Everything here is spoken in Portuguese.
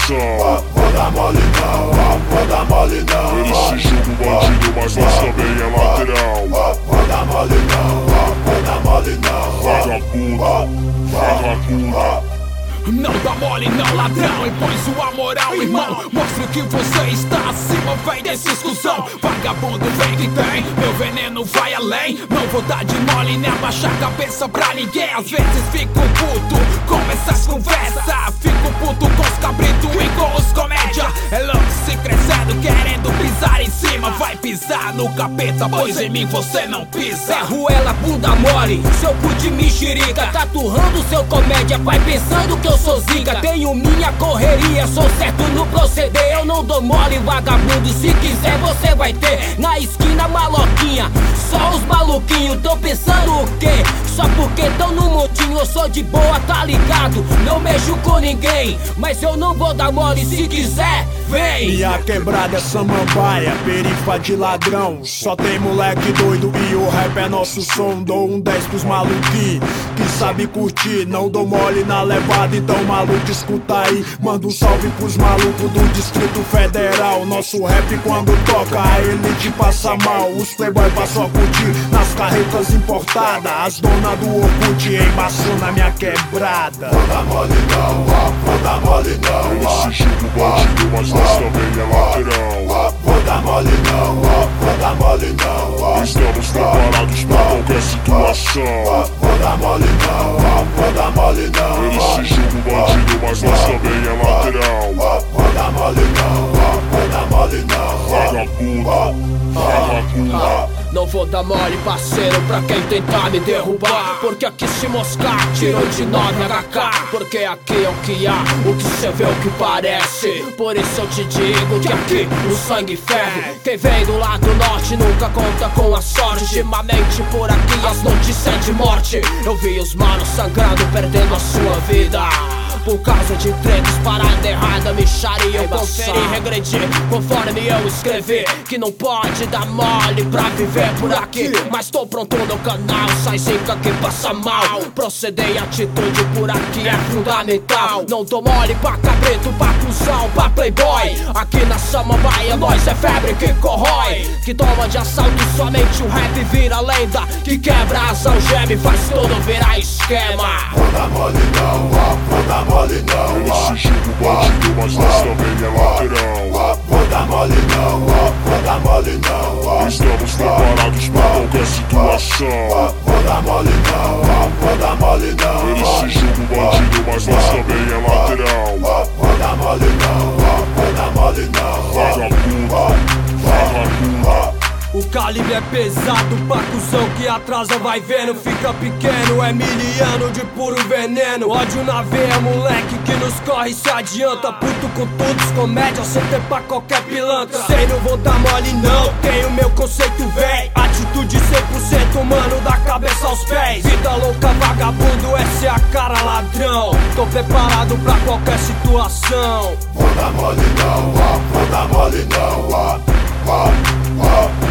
situação. Vou dar mole não, vou dar mole não. Eles se julgam bandido, mas nós também é lateral. Vou dar mole não, vou dar mole não. Vagabundo, vagabundo. Não dá mole não, ladrão, impõe sua moral, irmão. Mostre que você está acima, vem desse exclusão. Vagabundo vem que tem, meu veneno vai além. Não vou dar de mole nem abaixar a cabeça pra ninguém. Às vezes fico puto com essas conversas. Fico puto com os cabritos e com os comédia. É louco se crescendo, querendo pisar em cima. Vai pisar no capeta, pois em mim você não pisa. Ruela, bunda mole, seu cu de mexerica. Taturrando seu comédia, vai pensando que eu sou zica. Tenho minha correria, sou certo no proceder. Eu não dou mole, vagabundo, se quiser você vai ter. Na esquina maloquinha, só os maluquinhos. Tão pensando o quê? Só porque tão no montinho, eu sou de boa, tá ligado? Não mexo com ninguém, mas eu não vou dar mole, se quiser, vem. Minha quebrada é samambaia, perifa de ladrão. Só tem moleque doido e o rap é nosso som. Dou um 10 pros maluquinhos que sabe curtir. Não dou mole na levada, então maluco escuta aí. Manda um salve pros malucos do Distrito Federal. Nosso rap quando toca, a elite passa mal. Os playboy passam a curtir nas carretas importadas. As donas do Orkut embaçam na minha quebrada. Vou dar mole não, vou dar mole não. Eles se julgam bandido, mas nós também é lateral. Vou dar mole não, vou dar mole não. Estamos preparados pra qualquer situação. Vou dar mole não, vou dar mole não. Eles se julgam bandido, mas nós também é lateral. Vou dar mole não, vou dar mole não. Vagabundo, vagabundo. Não vou dar mole, parceiro, pra quem tentar me derrubar. Porque aqui se moscar, tirou de 9 HK. Porque aqui é o que há, o que cê vê, o que parece. Por isso eu te digo que aqui o sangue ferve. Quem vem do lado norte nunca conta com a sorte. Ultimamente por aqui as notícias de morte. Eu vi os manos sangrando, perdendo a sua vida por causa de tretas, parada errada, mixaria. Eu conferi, regredi, conforme eu escrevi. Que não pode dar mole pra viver por aqui. Mas tô pronto no canal, sai zica que passa mal. Proceder e atitude por aqui é fundamental. Não dou mole pra cabrito, pra cuzão, pra playboy. Aqui na samambaia nós é febre que corrói. Que toma de assalto somente o rap vira lenda. Que quebra as algemas, faz tudo virar esquema. Vou dar mole não, vou dar mole não. Eles se julgam bandido, mas nós também é lateral. Vou dar mole não, vou dar mole não. Estamos preparados pra qualquer situação. Vou dar mole não, vou dar mole não. Eles se julgam bandido, mas nós também é lateral. Vou dar mole não, vou dar mole não. Vagabundo, vagabundo. O calibre é pesado pra cuzão que atrasa, vai vendo, fica pequeno. É miliano de puro veneno. Ódio na veia, moleque que nos corre se adianta. Puto com tudo, comédia, sem ter pra qualquer pilantra. Sei, não vou dar mole não, tenho meu conceito véi. Atitude 100% mano, da cabeça aos pés. Vida louca, vagabundo, essa é a cara ladrão. Tô preparado pra qualquer situação. Vou dar mole não, vou dar mole não.